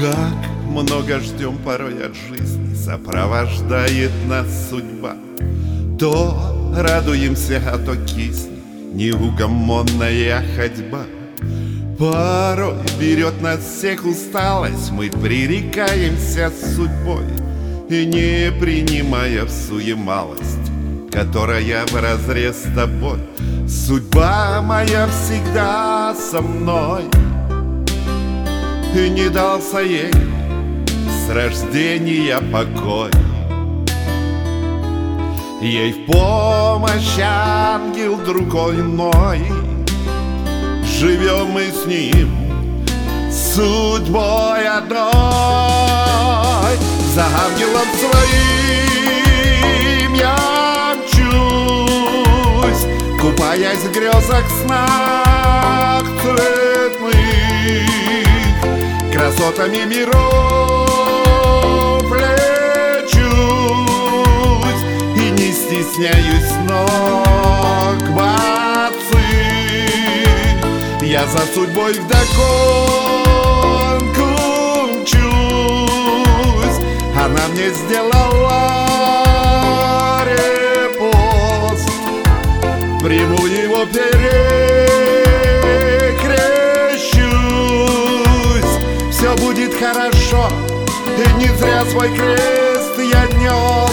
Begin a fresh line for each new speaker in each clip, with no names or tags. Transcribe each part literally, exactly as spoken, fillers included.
Так много ждем порой от жизни, сопровождает нас судьба. То радуемся, а то киснет неугомонная ходьба. Порой берет нас всех усталость, мы пререкаемся с судьбой, и не принимая в суе малость, которая вразрез с тобой. Судьба моя всегда со мной, и не дался ей с рождения покой. Ей в помощь ангел другой иной, живем мы с ним судьбой одной. За ангелом своим я мчусь, купаясь в грезах, снах цветных, красотами миров лечусь и не стесняюсь ног босых. Я за судьбой вдогонку мчусь, она мне сделала репост, приму его, перекрещусь. Все будет хорошо, и не зря свой крест я нес.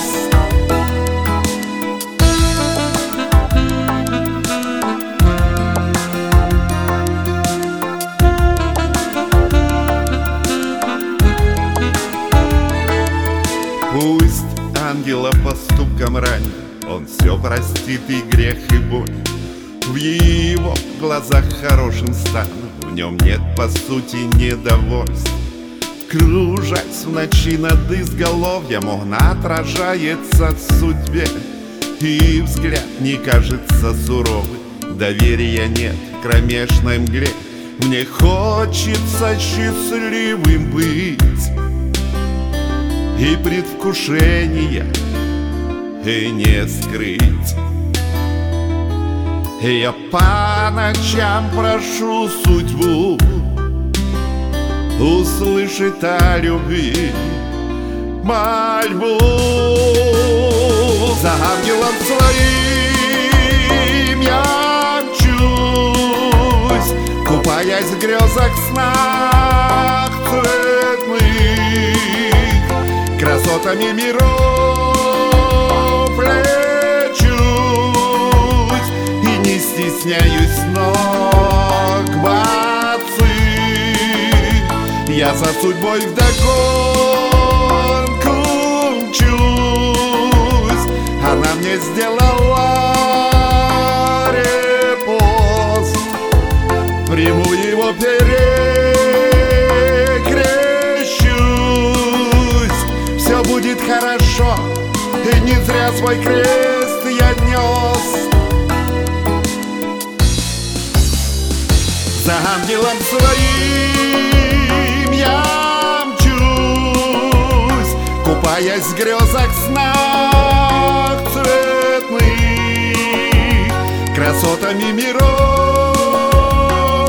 Пусть ангела поступком ранит, он все простит, и грех, и боль. В его глазах хорошим стану, в нем нет по сути недовольств. Кружась в ночи над изголовьем, он отражается в судьбе, и взгляд не кажется суровым, доверия нет в кромешной мгле. Мне хочется счастливым быть, и предвкушения и не скрыть. Я по ночам прошу судьбу услышит о любви мольбу. За ангелом своим я мчусь, купаясь в грезах, снах цветных, красотами миров лечусь и не стесняюсь ног босых. Я за судьбой вдогонку мчусь, она мне сделала репост, приму его, перекрещусь. Все будет хорошо, и не зря свой крест я нес. За ангелом своим я мчусь, купаясь в грезах, снах цветных, красотами миров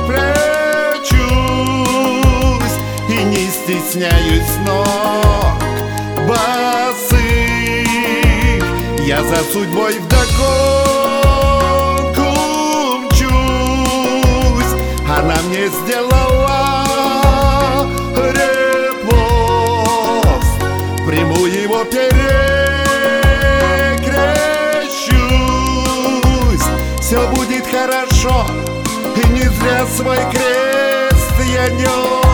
лечусь и не стесняюсь ног босых. Я за судьбой вдогонку мчусь, она мне сделала репост, приму его, перекрещусь. Все будет хорошо, и не зря свой крест я нес.